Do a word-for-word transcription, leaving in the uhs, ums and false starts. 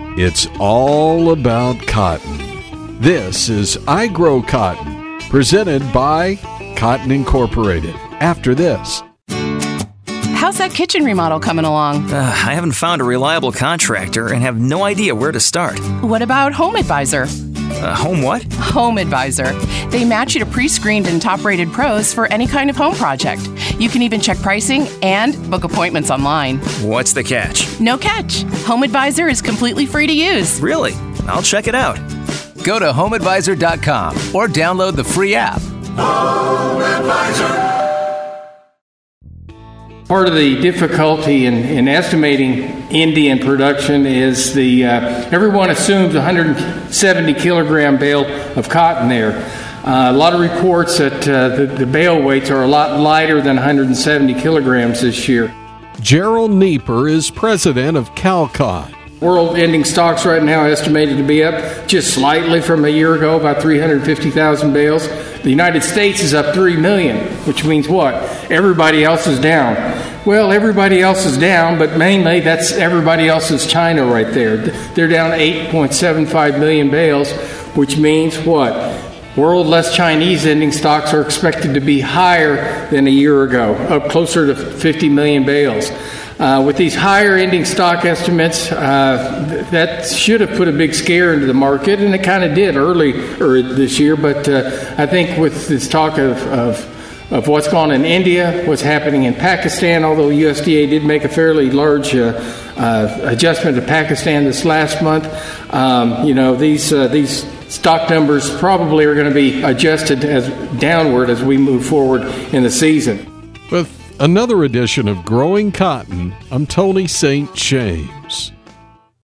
It's all about cotton. This is I Grow Cotton, presented by Cotton Incorporated. After this. How's that kitchen remodel coming along? Uh, I haven't found a reliable contractor and have no idea where to start. What about Home Advisor? Uh, home what? Home Advisor. They match you to pre-screened and top-rated pros for any kind of home project. You can even check pricing and book appointments online. What's the catch? No catch. Home Advisor is completely free to use. Really? I'll check it out. Go to home advisor dot com or download the free app. Home Advisor. Part of the difficulty in, in estimating Indian production is the uh, everyone assumes one hundred seventy kilogram bale of cotton there. Uh, a lot of reports that uh, the, the bale weights are a lot lighter than one hundred seventy kilograms this year. Gerald Nieper is president of CalCott. World ending stocks right now estimated to be up just slightly from a year ago, about three hundred fifty thousand bales. The United States is up three million, which means what? Everybody else is down. Well, everybody else is down, but mainly that's everybody else is China right there. They're down eight point seven five million bales, which means what? World less Chinese ending stocks are expected to be higher than a year ago, up closer to fifty million bales. Uh, with these higher ending stock estimates, uh, th- that should have put a big scare into the market, and it kind of did early or this year. But uh, I think with this talk of, of of what's gone on in India, what's happening in Pakistan, although U S D A did make a fairly large uh, uh, adjustment to Pakistan this last month, um, you know these uh, these stock numbers probably are going to be adjusted as downward as we move forward in the season. With another edition of Growing Cotton, I'm Tony Saint James.